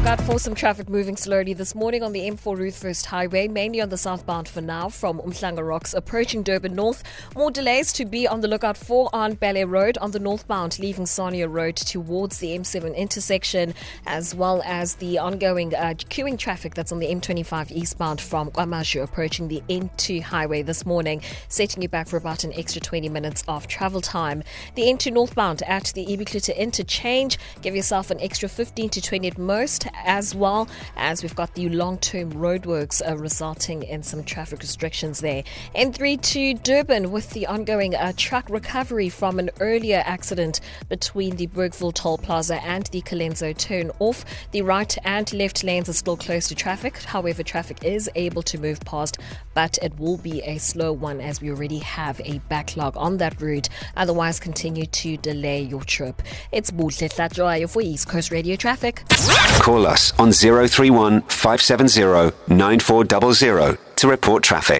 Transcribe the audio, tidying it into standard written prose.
Out for some traffic moving slowly this morning on the M4 Ruthfirst Highway, mainly on the southbound for now from Umhlanga Rocks approaching Durban North. More delays to be on the lookout for on Ballet Road on the northbound leaving Sonia Road towards the M7 intersection, as well as the ongoing queuing traffic that's on the M25 eastbound from KwaMashu approaching the N2 highway this morning, setting you back for about an extra 20 minutes of travel time. The N2 northbound at the Ibiklita interchange, give yourself an extra 15 to 20 at most, as well as we've got the long-term roadworks resulting in some traffic restrictions there. N3 to Durban with the ongoing truck recovery from an earlier accident between the Bergville Toll Plaza and the Colenso turn off. The right and left lanes are still closed to traffic. However, traffic is able to move past, but it will be a slow one as we already have a backlog on that route. Otherwise, continue to delay your trip. It's Buhle Tlatjoayo for East Coast Radio Traffic. Call us on 031 570 9400 to report traffic.